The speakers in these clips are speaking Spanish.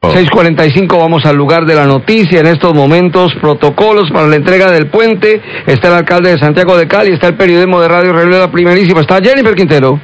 6:45, vamos al lugar de la noticia. En estos momentos, protocolos para la entrega del puente. Está el alcalde de Santiago de Cali, está el periodismo de Radio Reloj, la primerísima. Está Jennifer Quintero.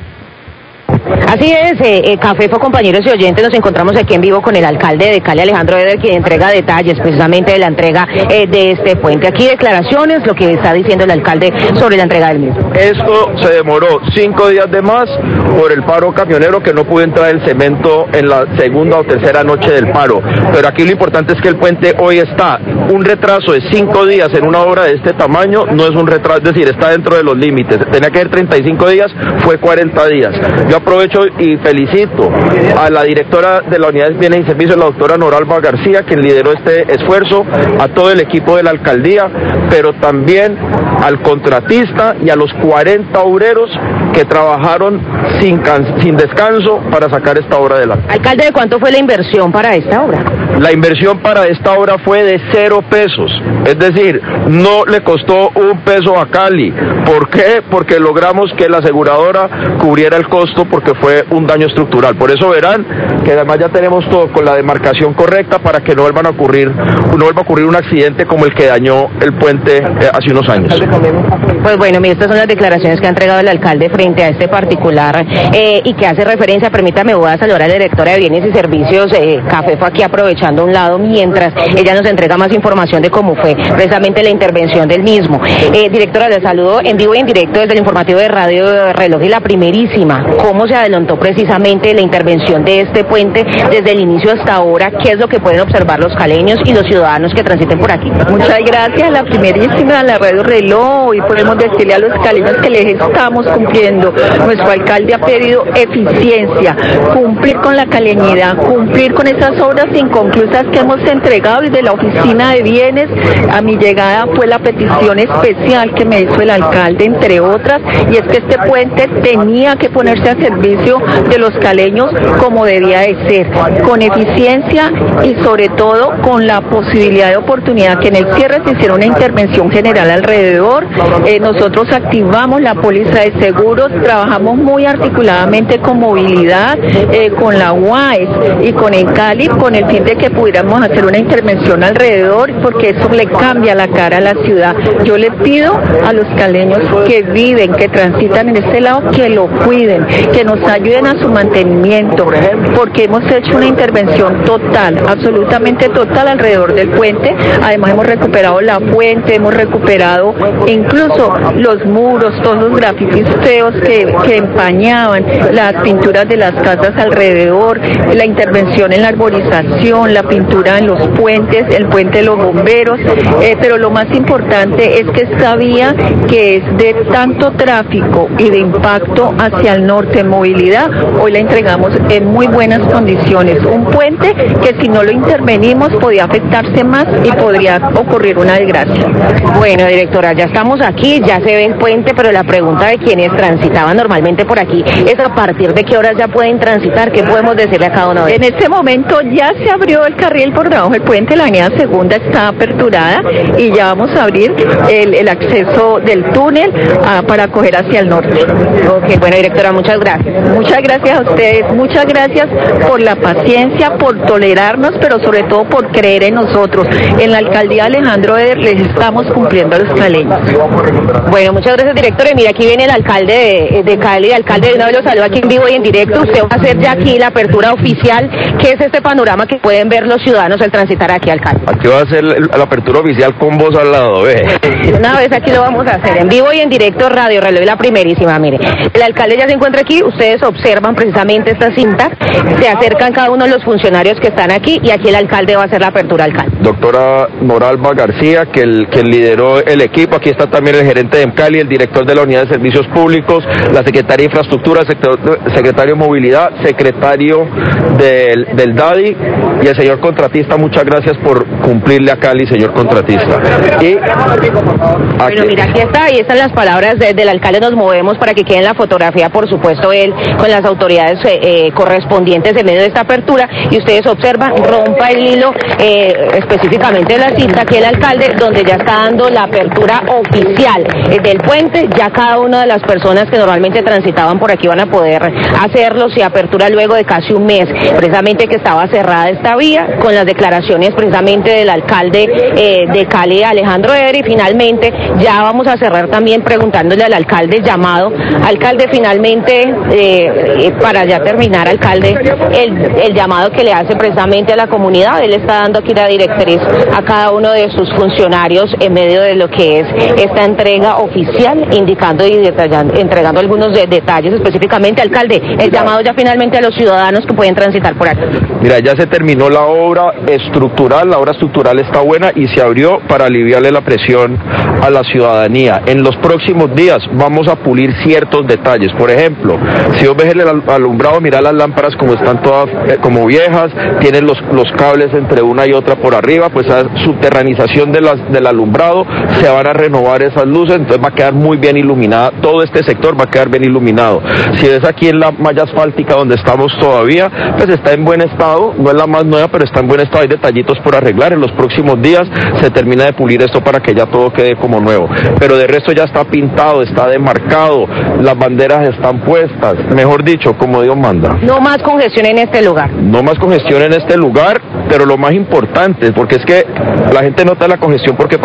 Así es, Cafefo, compañeros y oyentes, nos encontramos aquí en vivo con el alcalde de Cali, Alejandro Eder, quien entrega detalles precisamente de la entrega de este puente. Aquí declaraciones, lo que está diciendo el alcalde sobre la entrega del mismo. Esto se demoró 5 días de más por el paro camionero, que no pudo entrar el cemento en la segunda o tercera noche del paro. Pero aquí lo importante es que el puente hoy está. Un retraso de 5 días en una obra de este tamaño no es un retraso, es decir, está dentro de los límites. Tenía que ser 35 días, fue 40 días. Yo aprovecho y felicito a la directora de la Unidad de Bienes y Servicios, la doctora Noralba García, quien lideró este esfuerzo, a todo el equipo de la alcaldía, pero también al contratista y a los 40 obreros que trabajaron sin descanso para sacar esta obra adelante. Alcalde, ¿de cuánto fue la inversión para esta obra? La inversión para esta obra fue de 0 pesos, es decir, no le costó 1 peso a Cali. ¿Por qué? Porque logramos que la aseguradora cubriera el costo, porque fue un daño estructural. Por eso verán que además ya tenemos todo con la demarcación correcta para que no vuelva a ocurrir un accidente como el que dañó el puente hace unos años. Pues bueno, mire, estas son las declaraciones que ha entregado el alcalde frente a este particular y que hace referencia, permítame, voy a saludar a la directora de Bienes y Servicios, Cafefo, aquí aprovechando un lado, mientras ella nos entrega más información de cómo fue precisamente la intervención del mismo. Directora, le saludo en vivo y en directo desde el informativo de Radio Reloj y la primerísima. ¿Cómo se adelantó precisamente la intervención de este puente desde el inicio hasta ahora? ¿Qué es lo que pueden observar los caleños y los ciudadanos que transiten por aquí? Muchas gracias, la primerísima, a la Radio Reloj. Y podemos decirle a los caleños que les estamos cumpliendo. Nuestro alcalde ha pedido eficiencia, cumplir con la caleñidad, cumplir con esas obras inconclusas que hemos entregado desde la oficina de bienes. A mi llegada fue la petición especial que me hizo el alcalde, entre otras, y es que este puente tenía que ponerse a servicio de los caleños como debía de ser, con eficiencia y sobre todo con la posibilidad de oportunidad que en el cierre se hiciera una intervención general alrededor. Nosotros activamos la póliza de seguros, trabajamos muy articuladamente con movilidad, con la UAES y con Encali, con el fin de que pudiéramos hacer una intervención alrededor, porque eso le cambia la cara a la ciudad. Yo les pido a los caleños que viven, que transitan en este lado, que lo cuiden, que nos ayuden a su mantenimiento, porque hemos hecho una intervención total, absolutamente total alrededor del puente. Además hemos recuperado la fuente, hemos recuperado incluso los muros, todos los grafitis feos que empañaban las pinturas de las casas alrededor, la intervención en la arborización, la pintura en los puentes, el puente de los bomberos, pero lo más importante es que esta vía, que es de tanto tráfico y de impacto hacia el norte en movilidad, hoy la entregamos en muy buenas condiciones. Un puente que si no lo intervenimos podía afectarse más y podría ocurrir una desgracia. Bueno, directora, ya estamos aquí, ya se ve el puente, pero la pregunta de quienes transitaban normalmente por aquí es a partir de qué horas ya pueden transitar. ¿Qué podemos decirle a cada uno de ellos? En este momento ya se abrió el carril por debajo del puente, la avenida Segunda está aperturada y ya vamos a abrir el acceso del túnel para coger hacia el norte. Ok, bueno, directora, muchas gracias. Muchas gracias a ustedes, muchas gracias por la paciencia, por tolerarnos, pero sobre todo por creer en nosotros. En la alcaldía Alejandro Eder les estamos cumpliendo a los caleños. Bueno, muchas gracias, directora. Y mira, aquí viene el alcalde de Cali, alcalde, de una vez lo saludo aquí en vivo y en directo. Usted va a hacer ya aquí la apertura oficial. ¿Qué es este panorama que pueden ver los ciudadanos al transitar aquí, alcalde? Aquí va a ser la apertura oficial con vos al lado, ve. Una vez aquí lo vamos a hacer en vivo y en directo, Radio Reloj, la primerísima. Mire, el alcalde ya se encuentra aquí, ustedes observan precisamente esta cinta, se acercan cada uno de los funcionarios que están aquí y aquí el alcalde va a hacer la apertura, alcalde. Doctora Noralba García, que lideró el equipo. Aquí está también el gerente de Encali, el director de la Unidad de Servicios Públicos, la secretaria de Infraestructura, secretario de Movilidad, secretario del DADI y el señor contratista. Muchas gracias por cumplirle a Cali, señor contratista. Y bueno, mira, aquí está, ahí están las palabras del alcalde. Nos movemos para que quede en la fotografía, por supuesto, él con las autoridades correspondientes en medio de esta apertura, y ustedes observan, rompa el hilo específicamente de la cinta que el alcalde, donde ya está dando la apertura oficial del puente. Ya cada una de las personas que normalmente transitaban por aquí van a poder hacerlo, se apertura luego de casi un mes, precisamente que estaba cerrada esta vía, con las declaraciones precisamente del alcalde de Cali, Alejandro Eder, y finalmente ya vamos a cerrar también preguntándole al alcalde llamado. Alcalde, finalmente, para ya terminar, alcalde, el llamado que le hace precisamente a la comunidad. Él está dando aquí la directriz a cada uno de sus funcionarios en medio de lo que es esta entrega oficial, indicando y detallando, entregando algunos detalles específicamente. Alcalde, el llamado ya finalmente a los ciudadanos que pueden transitar por aquí. Mira, ya se terminó la obra estructural está buena y se abrió para aliviarle la presión a la ciudadanía. En los próximos días vamos a pulir ciertos detalles. Por ejemplo, si vos ves el alumbrado, mira las lámparas como están todas como viejas, tienen los cables entre una y otra por arriba, pues esa subterranización del alumbrado, se van a renovar esas luces, entonces va a quedar muy bien iluminada, todo este sector va a quedar bien iluminado. Si ves aquí en la malla asfáltica donde estamos todavía, pues está en buen estado, no es la más nueva, pero está en buen estado, hay detallitos por arreglar. En los próximos días se termina de pulir esto para que ya todo quede como nuevo, pero de resto ya está pintado, está demarcado, las banderas están puestas, mejor dicho, como Dios manda. No más congestión en este lugar. No más congestión en este lugar, pero lo más importante, porque es que la gente nota la congestión porque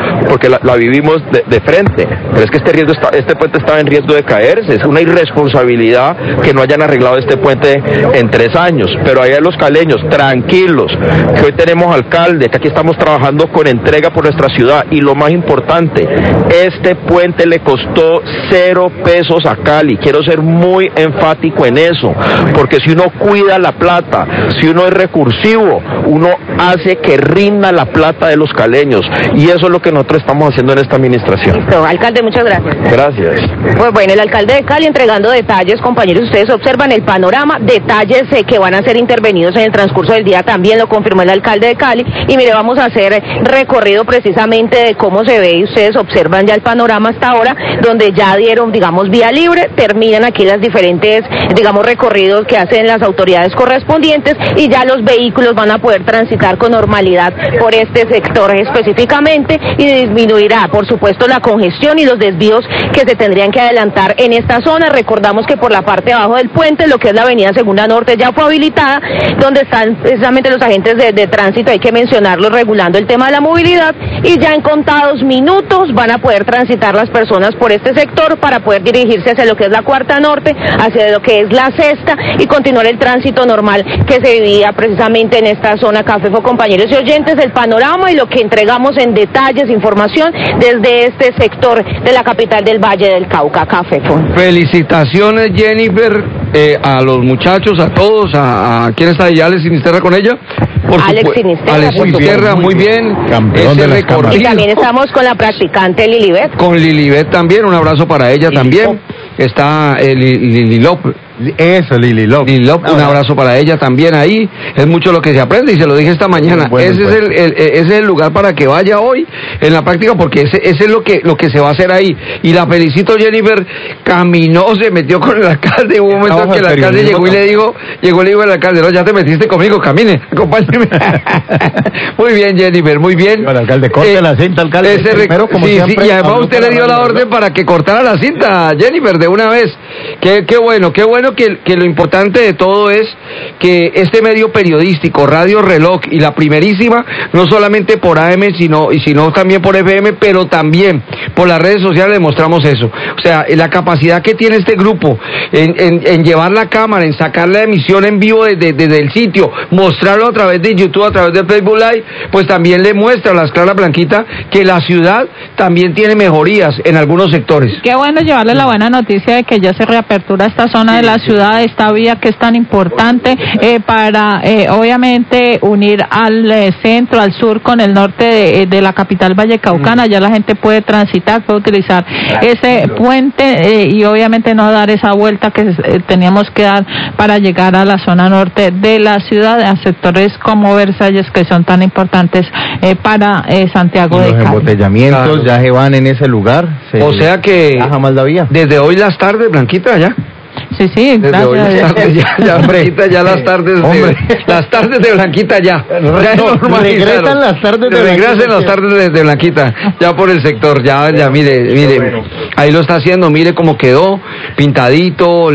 la vivimos de frente, pero es que este puente estaba en riesgo de caerse. Es una irresponsabilidad que no hayan arreglado este puente en 3 años, pero allá los caleños, tranquilos, que hoy tenemos alcalde, que aquí estamos trabajando con entrega por nuestra ciudad, y lo más importante, este puente le costó 0 pesos a Cali. Quiero ser muy enfático en eso, porque si uno cuida la plata, si uno es recursivo, uno hace que rinda la plata de los caleños, y eso es lo que nosotros estamos haciendo en esta administración. Listo, alcalde, muchas gracias. Gracias. Pues bueno, el alcalde de Cali entregando detalles, compañeros, ustedes observan el panorama, detalles que van a ser intervenidos en el transcurso del día, también lo confirmó el alcalde de Cali, y mire, vamos a hacer recorrido precisamente de cómo se ve, y ustedes observan ya el panorama hasta ahora, donde ya dieron, digamos, vía libre, terminan aquí las diferentes, digamos, recorridos que hacen las autoridades correspondientes, y ya los vehículos van a poder transitar con normalidad por este sector específicamente, y disminuirá, por supuesto, la congestión y los desvíos que se tendrían que adelantar en esta zona. Recordamos que por la parte de abajo del puente, lo que es la avenida Segunda Norte, ya fue habilitada, donde están precisamente los agentes de tránsito, hay que mencionarlo, regulando el tema de la movilidad, y ya en contados minutos van a poder transitar las personas por este sector para poder dirigirse hacia lo que es la Cuarta Norte, hacia lo que es la Sexta, y continuar el tránsito normal que se vivía precisamente en esta zona. Cafefo, compañeros y oyentes, el panorama y lo que entregamos en detalles, información desde este sector de la capital del Valle del Cauca. Cafefo. Felicitaciones, Jennifer, a los muchachos, a todos, a ¿quién está allá? Alex Sinisterra con ella. Alex Sinisterra. Alex Sinisterra, muy bien. Campeón de las cámaras. Y también estamos con la practicante Lilibet. Con Lilibet también, un abrazo para ella también. Está Lililop. Eso, Lililop. Un abrazo para ella también ahí. Es mucho lo que se aprende, y se lo dije esta mañana. Ese es el lugar para que vaya hoy en la práctica, porque ese es lo que se va a hacer ahí. Y la felicito, Jennifer, caminó, se metió con el alcalde. Hubo un momento en que el alcalde llegó y le dijo al alcalde, no, ya te metiste conmigo, camine, acompáñeme. Muy bien, Jennifer, muy bien. El alcalde, corte la cinta, alcalde. Sí, y además usted le dio la orden para que cortara la cinta, Jennifer, de una vez. Qué bueno que lo importante de todo es que este medio periodístico, Radio Reloj y La Primerísima, no solamente por AM, sino también por FM, pero también por las redes sociales demostramos eso. O sea, la capacidad que tiene este grupo en llevar la cámara, en sacar la emisión en vivo desde el sitio, mostrarlo a través de YouTube, a través de Facebook Live, pues también le muestra a las Clara Blanquita que la ciudad también tiene mejorías en algunos sectores. Qué bueno llevarle la buena noticia de que ya se reapertura esta zona de la ciudad, esta vía que es tan importante para obviamente unir al centro, al sur con el norte de la capital vallecaucana. Ya la gente puede transitar, puede utilizar ese puente y obviamente no dar esa vuelta que teníamos que dar para llegar a la zona norte de la ciudad, a sectores como Versalles, que son tan importantes para Santiago de Cali. Los embotellamientos ya se van en ese lugar. O sea que baja más la vía. Desde hoy las tardes, Blanquita, ya. Sí, Desde hoy gracias. las tardes ya Blanquita, ya las tardes las tardes de Blanquita ya Regresan las tardes de Regresen las tardes de Blanquita, ya por el sector, ya mire, ahí lo está haciendo, mire cómo quedó, pintadito,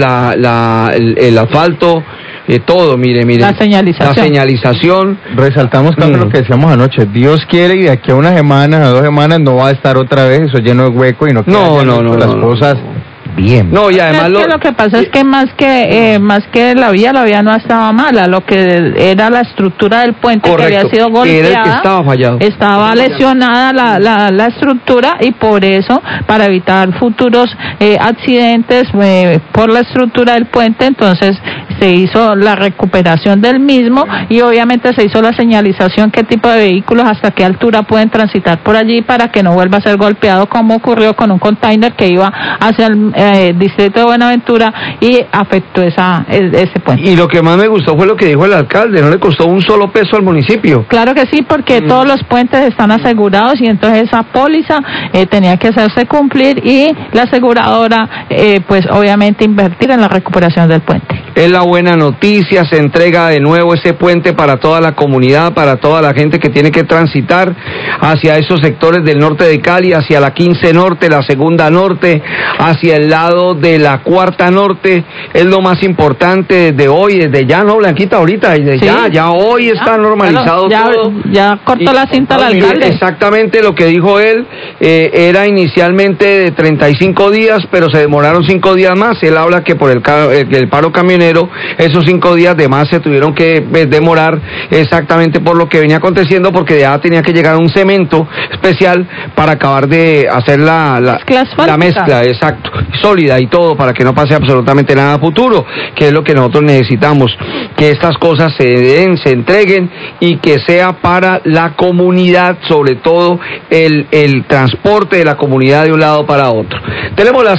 el asfalto, todo, mire. La señalización. Resaltamos también lo que decíamos anoche. Dios quiere y de aquí a una semana, a 2 semanas no va a estar otra vez eso lleno de hueco y no las cosas bien. No, y además lo que pasa es que más que la vía no estaba mala, lo que era la estructura del puente. Correcto, que había sido golpeada, era el que estaba fallado. Estaba lesionada la estructura y por eso, para evitar futuros accidentes por la estructura del puente, entonces se hizo la recuperación del mismo y obviamente se hizo la señalización qué tipo de vehículos, hasta qué altura pueden transitar por allí para que no vuelva a ser golpeado como ocurrió con un container que iba hacia el distrito de Buenaventura y afectó ese puente. Y lo que más me gustó fue lo que dijo el alcalde, no le costó un solo peso al municipio. Claro que sí, porque todos los puentes están asegurados y entonces esa póliza tenía que hacerse cumplir y la aseguradora pues obviamente invertir en la recuperación del puente. Es la buena noticia, se entrega de nuevo ese puente para toda la comunidad, para toda la gente que tiene que transitar hacia esos sectores del norte de Cali, hacia la 15 Norte, la segunda Norte, hacia el lado de la cuarta Norte. Es lo más importante desde hoy, desde ya, ¿no, Blanquita? Ahorita, desde ya hoy está normalizado todo. Ya cortó la cinta al alcalde. Exactamente lo que dijo él, era inicialmente de 35 días, pero se demoraron 5 días más. Él habla que por el paro camionero, esos 5 días de más se tuvieron que demorar exactamente por lo que venía aconteciendo, porque ya tenía que llegar un cemento especial para acabar de hacer la mezcla, exacto, sólida y todo, para que no pase absolutamente nada a futuro, que es lo que nosotros necesitamos, que estas cosas se den, se entreguen y que sea para la comunidad, sobre todo el transporte de la comunidad de un lado para otro. Tenemos las